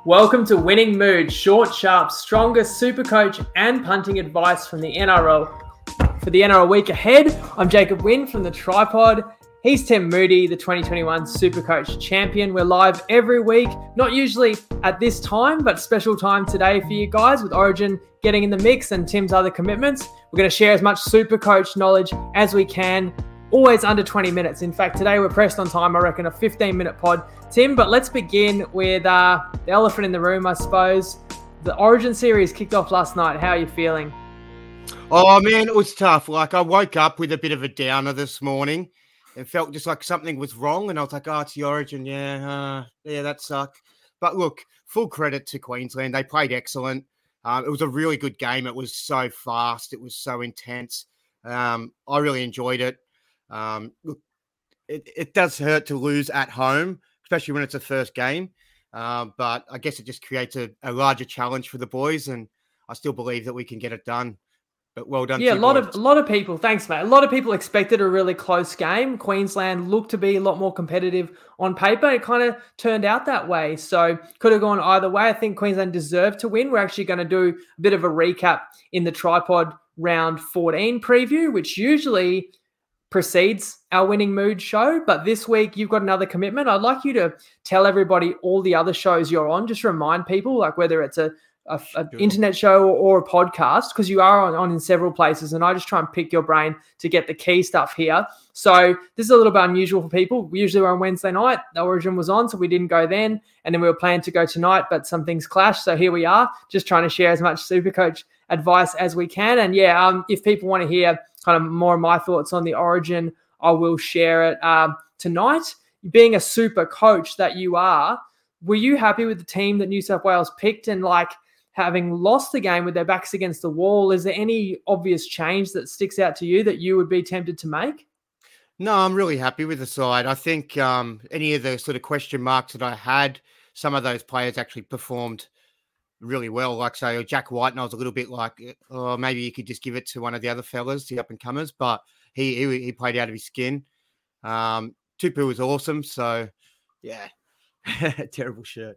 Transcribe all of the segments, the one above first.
Welcome to Winning Mood, short, sharp, stronger super coach and punting advice from the NRL. For the NRL week ahead, I'm Jacob Wynn from the Tripod. He's Tim Moody, the 2021 Supercoach champion. We're live every week, not usually at this time, but special time today for you guys with Origin getting in the mix and Tim's other commitments. We're going to share as much Supercoach knowledge as we can, always under 20 minutes. In fact, today we're pressed on time, I reckon a 15-minute pod, Tim. But let's begin with the elephant in the room, I suppose. The Origin series kicked off last night. How are you feeling? Oh, man, it was tough. Like, I woke up with a bit of a downer this morning. It felt just like something was wrong, and I was like, oh, it's the Origin. Yeah, that sucked. But look, full credit to Queensland. They played excellent. It was a really good game. It was so fast. It was so intense. I really enjoyed it. Look, it does hurt to lose at home, especially when it's a first game. But I guess it just creates a larger challenge for the boys, and I still believe that we can get it done. But well done. Yeah, a lot of people. Thanks, mate. A lot of people expected a really close game. Queensland looked to be a lot more competitive on paper. It kind of turned out that way. So could have gone either way. I think Queensland deserved to win. We're actually going to do a bit of a recap in the Tripod round 14 preview, which usually precedes our Winning Mood show. But this week you've got another commitment. I'd like you to tell everybody all the other shows you're on. Just remind people, like whether it's an internet show or a podcast, because you are on in several places, and I just try and pick your brain to get the key stuff here. So this is a little bit unusual for people. Usually we're on Wednesday night. The Origin was on, so we didn't go then, and then we were planning to go tonight, but some things clashed. So here we are, just trying to share as much Supercoach advice as we can. And if people want to hear kind of more of my thoughts on the Origin, I will share it tonight. Being a super coach that you are, were you happy with the team that New South Wales picked? And having lost the game with their backs against the wall, is there any obvious change that sticks out to you that you would be tempted to make? No, I'm really happy with the side. I think any of the sort of question marks that I had, some of those players actually performed really well. Like, say, Jack White, and I was a little bit like, oh, maybe you could just give it to one of the other fellas, the up-and-comers, but he played out of his skin. Tupu was awesome, so, yeah. Terrible shirt.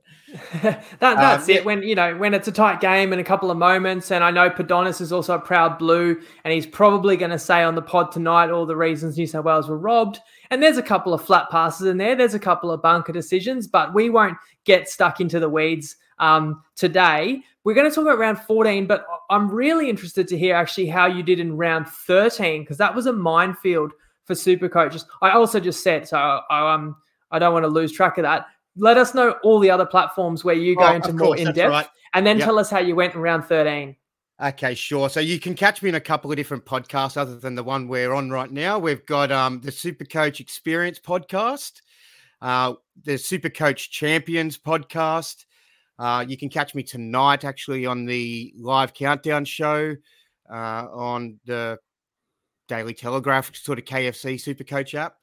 That's it. When it's a tight game and a couple of moments, and I know Padonis is also a proud Blue, and he's probably going to say on the pod tonight all the reasons New South Wales were robbed. And there's a couple of flat passes in there. There's a couple of bunker decisions, but we won't get stuck into the weeds today. We're going to talk about round 14, but I'm really interested to hear actually how you did in round 13, because that was a minefield for super coaches. I also just said, so I don't want to lose track of that. Let us know all the other platforms where you go into more in-depth, right, and then tell us how you went in round 13. Okay, sure. So you can catch me in a couple of different podcasts other than the one we're on right now. We've got the Supercoach Experience podcast, the Supercoach Champions podcast. You can catch me tonight actually on the live countdown show on the Daily Telegraph, sort of KFC Supercoach app.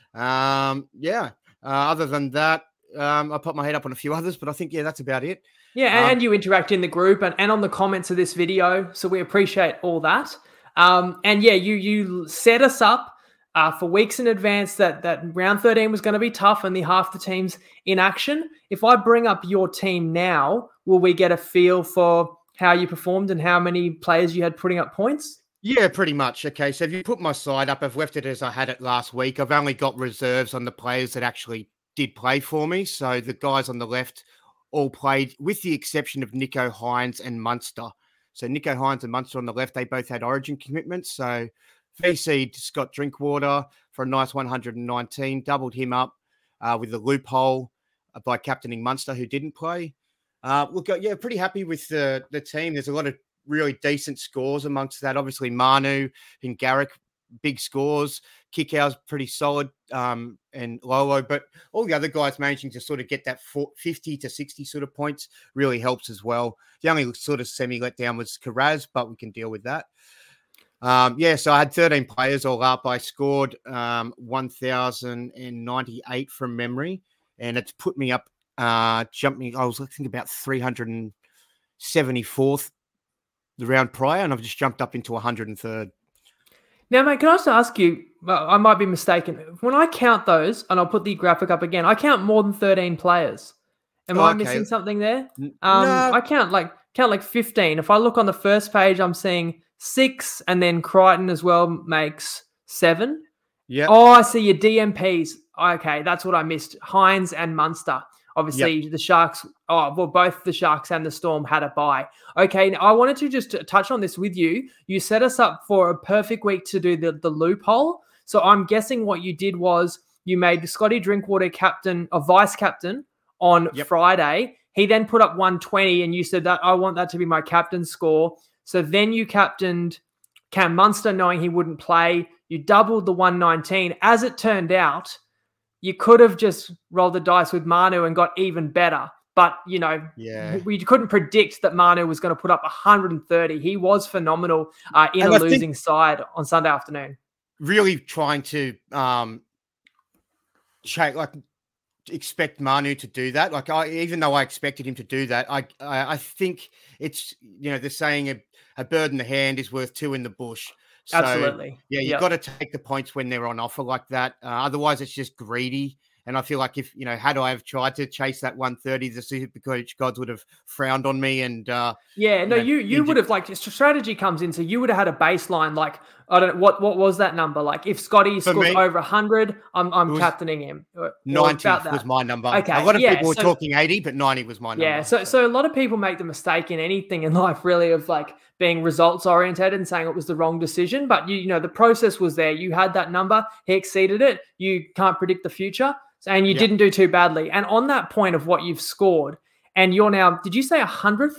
Other than that, I put my head up on a few others, but I think, that's about it. Yeah, and you interact in the group and on the comments of this video, so we appreciate all that. You set us up for weeks in advance that round 13 was going to be tough and half the team's in action. If I bring up your team now, will we get a feel for how you performed and how many players you had putting up points? Yeah, pretty much. Okay, so if you put my side up, I've left it as I had it last week. I've only got reserves on the players that actually did play for me. So the guys on the left all played, with the exception of Nicho Hynes and Munster. So Nicho Hynes and Munster on the left, they both had Origin commitments. So VC Scott Drinkwater for a nice 119, doubled him up with the loophole by captaining Munster, who didn't play. Pretty happy with the team. There's a lot of really decent scores amongst that. Obviously, Manu and Garrick, big scores. Kickout's pretty solid, and Lolo, but all the other guys managing to sort of get that 50 to 60 sort of points really helps as well. The only sort of semi-letdown was Karaz, but we can deal with that. So I had 13 players all up. I scored 1,098 from memory, and it's put me up, jumped me. I was thinking about 374th the round prior, and I've just jumped up into 103rd. Now, mate, can I just ask you, I might be mistaken. When I count those, and I'll put the graphic up again, I count more than 13 players. Am I missing something there? No. I count like 15. If I look on the first page, I'm seeing 6, and then Crichton as well makes 7. Yeah. Oh, I see your DMPs. Okay, that's what I missed. Hines and Munster. Obviously, the Sharks, both the Sharks and the Storm had a bye. Okay, now I wanted to just touch on this with you. You set us up for a perfect week to do the loophole. So I'm guessing what you did was you made Scotty Drinkwater captain, a vice captain on Friday. He then put up 120, and you said that I want that to be my captain score. So then you captained Cam Munster knowing he wouldn't play. You doubled the 119. As it turned out, you could have just rolled the dice with Manu and got even better. But, we couldn't predict that Manu was going to put up 130. He was phenomenal in a losing side on Sunday afternoon. Really trying to expect Manu to do that. Even though I expected him to do that, I think it's, they're saying a bird in the hand is worth 2 in the bush. So, absolutely. Yeah, you've got to take the points when they're on offer like that. Otherwise, it's just greedy. And I feel like if, had I have tried to chase that 130, the Supercoach gods would have frowned on me. And you would have, strategy comes in. So you would have had a baseline, I don't know, what was that number? Like if Scotty scores over 100, I'm captaining him. 90 was my number. Okay. A lot of people were talking 80, but 90 was my number. Yeah. So a lot of people make the mistake in anything in life, really, of being results oriented and saying it was the wrong decision. But the process was there. You had that number. He exceeded it. You can't predict the future. And you didn't do too badly. And on that point of what you've scored, and you're now, did you say 100th?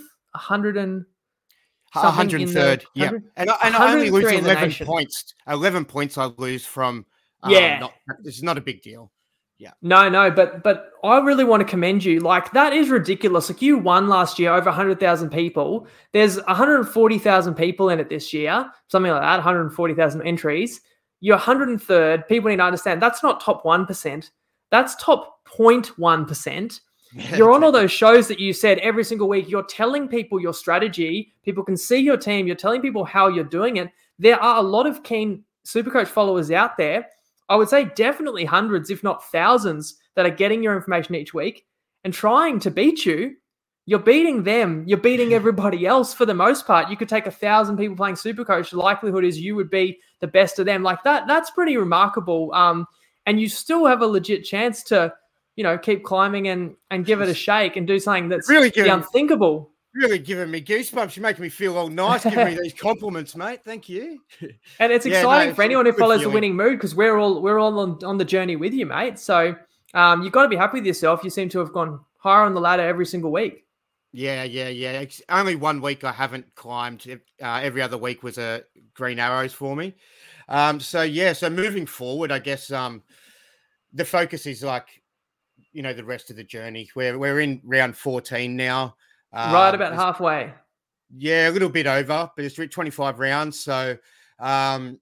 103rd. Yeah. And I only lose 11 points. 11 points I lose from. It's not a big deal. Yeah. No, but I really want to commend you. That is ridiculous. You won last year over 100,000 people. There's 140,000 people in it this year, something like that, 140,000 entries. You're 103rd. People need to understand that's not top 1%. That's top 0.1%. You're on all those shows that you said every single week. You're telling people your strategy. People can see your team. You're telling people how you're doing it. There are a lot of keen Supercoach followers out there. I would say definitely hundreds, if not thousands, that are getting your information each week and trying to beat you. You're beating them. You're beating everybody else for the most part. You could take 1,000 people playing Supercoach. The likelihood is you would be the best of them. That's pretty remarkable. And you still have a legit chance to, keep climbing and give it a shake and do something that's really the unthinkable. Really giving me goosebumps. You're making me feel all nice, giving me these compliments, mate. Thank you. And it's exciting for anyone who follows the winning mood because we're all on the journey with you, mate. So you've got to be happy with yourself. You seem to have gone higher on the ladder every single week. Yeah. It's only 1 week I haven't climbed. Every other week was a green arrows for me. So moving forward, I guess the focus is the rest of the journey. We're in round 14 now. Right about halfway. Yeah, a little bit over, but it's 25 rounds. So, the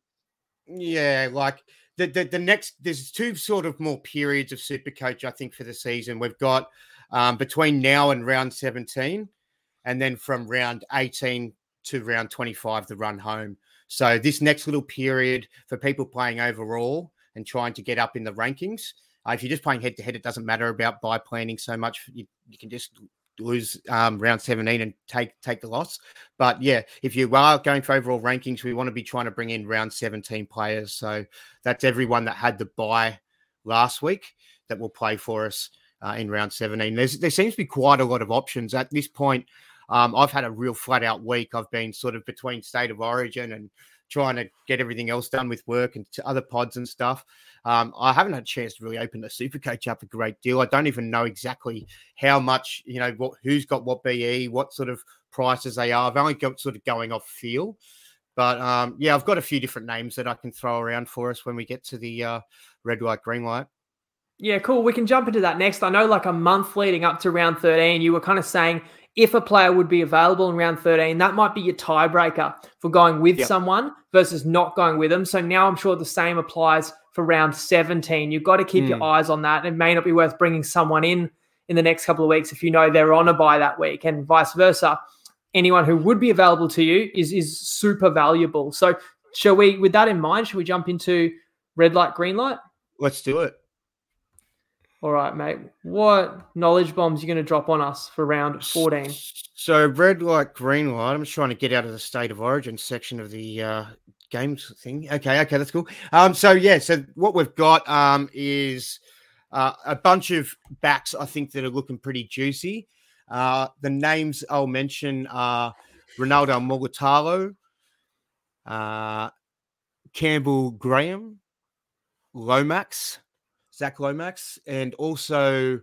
next, there's 2 sort of more periods of Supercoach, I think, for the season. We've got between now and round 17, and then from round 18 to round 25, the run home. So this next little period for people playing overall and trying to get up in the rankings, if you're just playing head-to-head, it doesn't matter about bye planning so much. You can just lose round 17 and take the loss. But yeah, if you are going for overall rankings, we want to be trying to bring in round 17 players. So that's everyone that had the bye last week that will play for us in round 17. There seems to be quite a lot of options at this point. I've had a real flat out week. I've been sort of between State of Origin and trying to get everything else done with work and to other pods and stuff. I haven't had a chance to really open the Supercoach up a great deal. I don't even know exactly how much, who's got what BE, what sort of prices they are. I've only got sort of going off feel. But I've got a few different names that I can throw around for us when we get to the red light, green light. Yeah, cool. We can jump into that next. I know a month leading up to round 13, you were kind of saying if a player would be available in round 13, that might be your tiebreaker for going with someone versus not going with them. So now I'm sure the same applies for round 17. You've got to keep your eyes on that. It may not be worth bringing someone in the next couple of weeks if you know they're on a bye that week, and vice versa. Anyone who would be available to you is super valuable. So shall we, with that in mind, should we jump into red light, green light? Let's do it. All right, mate. What knowledge bombs are you going to drop on us for round 14? So red light, green light. I'm just trying to get out of the state of origin section of the games thing. Okay, that's cool. So what we've got is a bunch of backs I think that are looking pretty juicy. The names I'll mention are Ronaldo Mulitalo, Campbell Graham, Zach Lomax, and also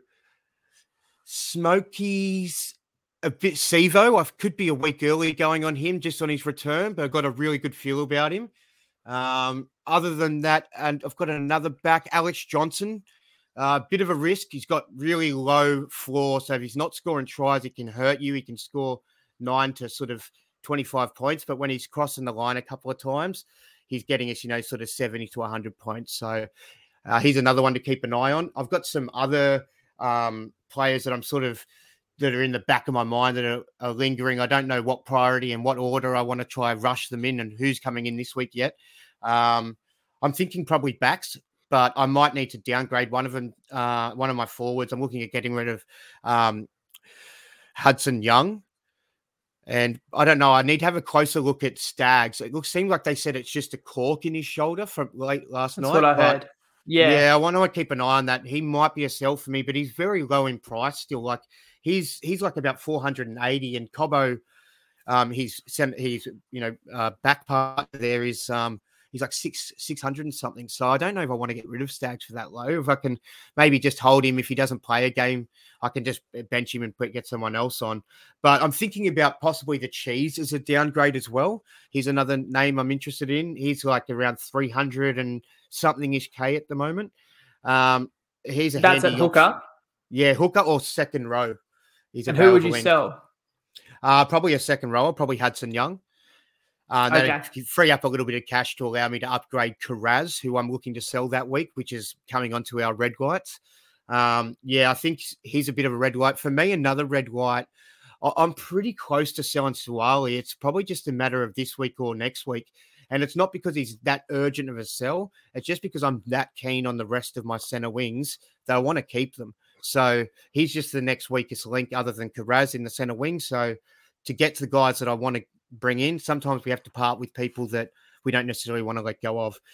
Smokey's a bit Sevo. I could be a week early going on him just on his return, but I've got a really good feel about him. Other than that, and I've got another back, Alex Johnson. Bit of a risk. He's got really low floor, so if he's not scoring tries, it can hurt you. He can score 9 to sort of 25 points, but when he's crossing the line a couple of times, he's getting us, sort of 70 to 100 points. So he's another one to keep an eye on. I've got some other players that that are in the back of my mind that are lingering. I don't know what priority and what order I want to try rush them in and who's coming in this week yet. I'm thinking probably backs, but I might need to downgrade one of them, one of my forwards. I'm looking at getting rid of Hudson Young. And I don't know. I need to have a closer look at Staggs. It seems like they said it's just a cork in his shoulder from late last night. That's what I heard. Yeah, I want to keep an eye on that. He might be a sell for me, but he's very low in price still. Like he's like about 480, and Cobbo, his back part there is he's like 600 and something. So I don't know if I want to get rid of Staggs for that low. If I can maybe just hold him if he doesn't play a game, I can just bench him and get someone else on. But I'm thinking about possibly the Cheese as a downgrade as well. He's another name I'm interested in. He's like around 300 and something-ish K at the moment. He's that's at hooker. Option. Yeah, hooker or second row. And who would you sell? Probably a second rower, probably Hudson Young. That'd free up a little bit of cash to allow me to upgrade Karaz, who I'm looking to sell that week, which is coming onto our red lights. I think he's a bit of a red light. For me, another red light, I'm pretty close to selling Suwali. It's probably just a matter of this week or next week. And it's not because he's that urgent of a sell. It's just because I'm that keen on the rest of my center wings that I want to keep them. So he's just the next weakest link other than Karaz in the center wing. So to get to the guys that I want to bring in, sometimes we have to part with people that we don't necessarily want to let go of.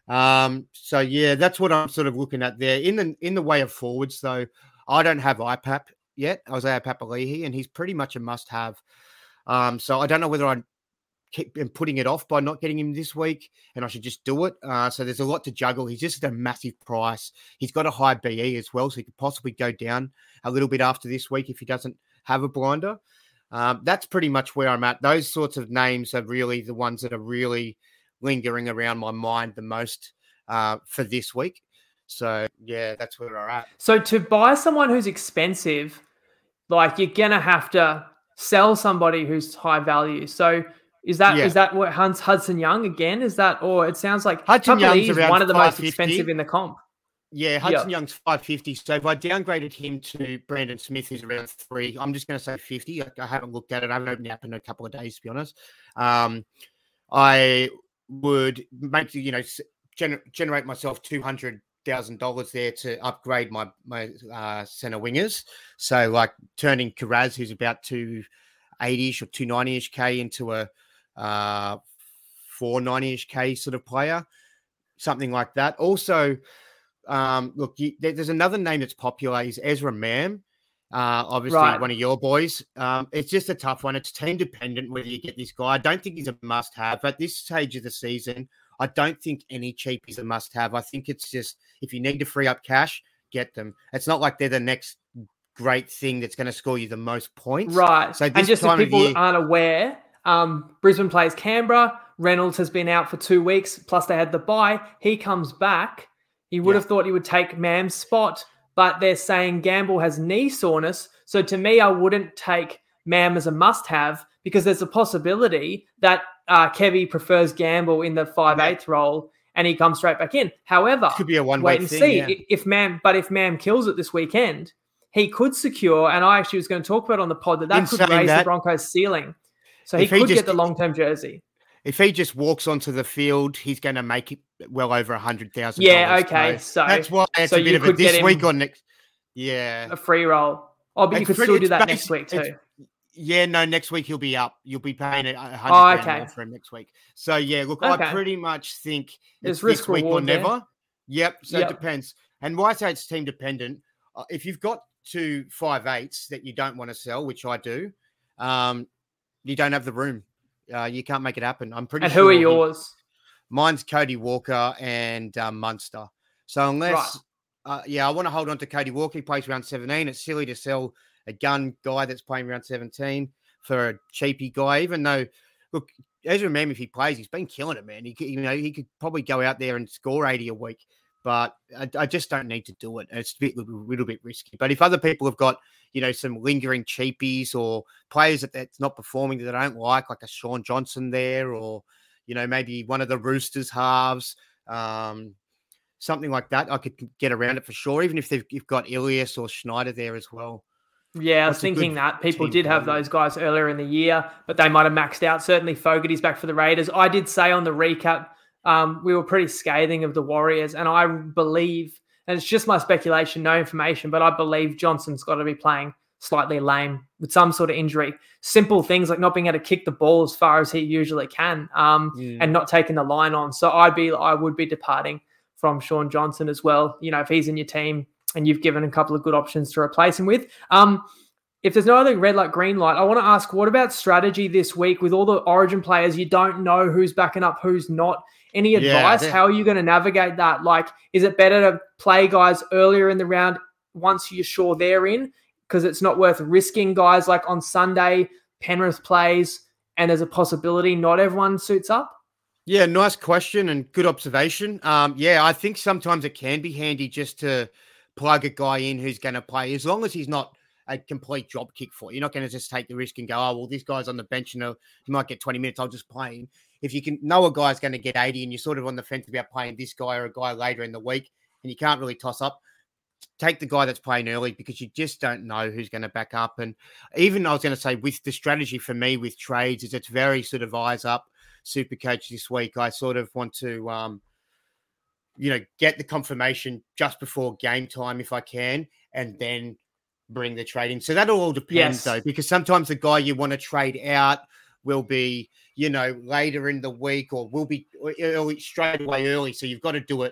That's what I'm sort of looking at there. In the way of forwards, though, I don't have IPAP yet, Isaiah Papali'i, and he's pretty much a must-have. So I don't know whether I keep putting it off by not getting him this week, and I should just do it. So there's a lot to juggle. He's just at a massive price. He's got a high BE as well, so he could possibly go down a little bit after this week if he doesn't have a blinder. That's pretty much where I'm at. Those sorts of names are really the ones that are really lingering around my mind the most for this week. So, that's where we're at. So to buy someone who's expensive, like you're going to have to sell somebody who's high value. So is that what Hudson Young again? Is that, or it sounds like Hudson Young's around one of the most expensive in the comp? Yeah, Hudson Young's 550. So if I downgraded him to Brandon Smith, who's around 3, I'm just going to say 50. I haven't looked at it. I haven't opened it up in a couple of days, to be honest. I would make, generate myself $200,000 there to upgrade my center wingers. So like turning Karaz, who's about 280-ish or 290-ish K into a 490-ish K sort of player, something like that. Also, there's another name that's popular is Ezra Mam. Obviously, one of your boys. It's just a tough one. It's team dependent whether you get this guy. I don't think he's a must-have. At this stage of the season, I don't think any cheap is a must-have. I think it's just if you need to free up cash, get them. It's not like they're the next great thing that's going to score you the most points. Right. So and just if people aren't aware, Brisbane plays Canberra. Reynolds has been out for 2 weeks, plus they had the bye. He comes back. He would have thought he would take Mam's spot, but they're saying Gamble has knee soreness. So to me, I wouldn't take Mam as a must-have because there's a possibility that Kevy prefers Gamble in the 5/8 role and he comes straight back in. However, could be a wait and see if Mam kills it this weekend, he could secure. And I actually was going to talk about on the pod that could raise the Broncos' ceiling. So he could get the long-term jersey. If he just walks onto the field, he's going to make it well over $100,000. Yeah, okay. So that's why it's a bit of a this week or next. Yeah. a free roll. Oh, but you could still do that next week too. Yeah, no, next week he'll be up. You'll be paying $100 more for him next week. So, yeah, look, I pretty much think it's this week or never. There. Yep, so it depends. And why I say it's team dependent, if you've got 2 5/8s that you don't want to sell, which I do, you don't have the room. You can't make it happen. I'm pretty sure. And who are yours? Mine's Cody Walker and Munster. So unless, I want to hold on to Cody Walker. He plays round 17. It's silly to sell a gun guy that's playing around 17 for a cheapy guy, even though, look, as you remember, if he plays, he's been killing it, man. He could probably go out there and score 80 a week, but I just don't need to do it. It's a little bit risky. But if other people have got, some lingering cheapies or players that's not performing that I don't like a Sean Johnson there, or, maybe one of the Roosters halves, something like that, I could get around it for sure, even if you've got Ilias or Schneider there as well. Yeah, I was thinking that people did have those guys earlier in the year, but they might have maxed out. Certainly Fogarty's back for the Raiders. I did say on the recap, we were pretty scathing of the Warriors, and I believe, and it's just my speculation, no information, but I believe Johnson's got to be playing slightly lame with some sort of injury. Simple things like not being able to kick the ball as far as he usually can, and not taking the line on. So I would be departing from Sean Johnson as well. If he's in your team, and you've given a couple of good options to replace him with. If there's no other red light, green light, I want to ask, what about strategy this week with all the Origin players? You don't know who's backing up, who's not. Any advice? How are you going to navigate that? Like, is it better to play guys earlier in the round once you're sure they're in? Because it's not worth risking guys like on Sunday, Penrith plays, and there's a possibility not everyone suits up? Yeah, nice question and good observation. I think sometimes it can be handy just to plug a guy in who's going to play, as long as he's not a complete drop kick for you. You're not going to just take the risk and go, this guy's on the bench and he might get 20 minutes, I'll just play him. If you can know a guy's going to get 80 and you're sort of on the fence about playing this guy or a guy later in the week and you can't really toss up, take the guy that's playing early, because you just don't know who's going to back up. And even I was going to say, with the strategy for me with trades is it's very sort of eyes up super coach this week. I sort of want to, get the confirmation just before game time if I can, and then bring the trade in. So that'll all depend though, because sometimes the guy you want to trade out will be, later in the week, or will be early, straight away early. So you've got to do it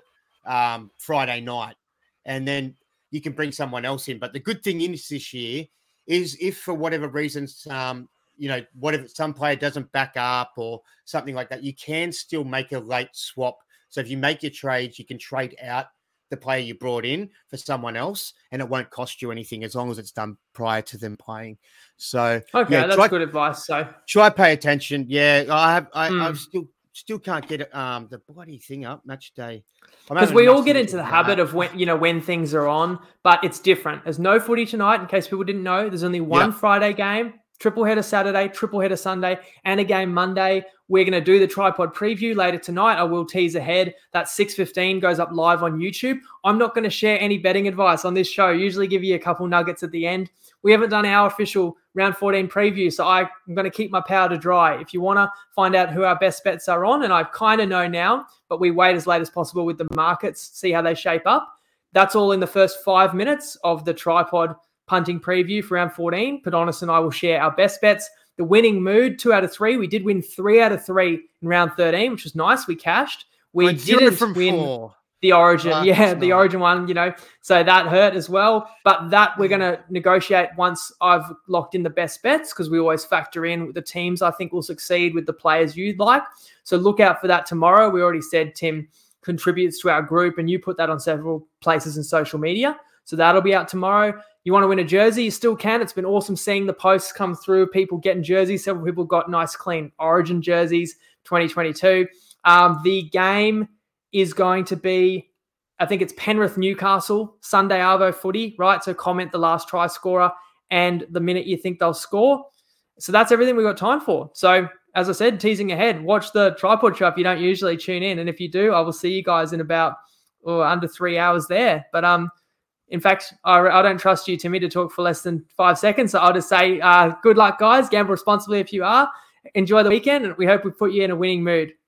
Friday night, and then you can bring someone else in. But the good thing is this year is if for whatever reasons, whatever some player doesn't back up or something like that, you can still make a late swap. So if you make your trades, you can trade out the player you brought in for someone else, and it won't cost you anything as long as it's done prior to them playing. So that's good advice. So try pay attention. Yeah, I still can't get the bloody thing up match day, because we all get into the habit of when things are on, but it's different. There's no footy tonight. In case people didn't know, there's only one Friday game. Triple header Saturday, triple header Sunday, and a game Monday. We're going to do the tripod preview later tonight. I will tease ahead. That 6:15 goes up live on YouTube. I'm not going to share any betting advice on this show. Usually give you a couple nuggets at the end. We haven't done our official round 14 preview, so I'm going to keep my powder dry. If you want to find out who our best bets are on, and I kind of know now, but we wait as late as possible with the markets, see how they shape up. That's all in the first 5 minutes of the tripod punting preview for round 14. Padonis and I will share our best bets. The winning mood, 2 out of 3. We did win 3 out of 3 in round 13, which was nice. We cashed. We didn't win 4. The Origin. The Origin one, so that hurt as well. But that we're going to negotiate once I've locked in the best bets, because we always factor in the teams I think will succeed with the players you'd like. So look out for that tomorrow. We already said Tim contributes to our group, and you put that on several places in social media. So that'll be out tomorrow. You want to win a jersey, you still can. It's been awesome seeing the posts come through, people getting jerseys. Several people got nice, clean Origin jerseys, 2022. The game is going to be, I think it's Penrith Newcastle, Sunday Arvo footy, right? So comment the last try scorer and the minute you think they'll score. So that's everything we've got time for. So as I said, teasing ahead, watch the tripod show if you don't usually tune in. And if you do, I will see you guys in about under 3 hours there. But in fact, I don't trust you, Timmy, to talk for less than 5 seconds. So I'll just say good luck, guys. Gamble responsibly if you are. Enjoy the weekend, and we hope we put you in a winning mood.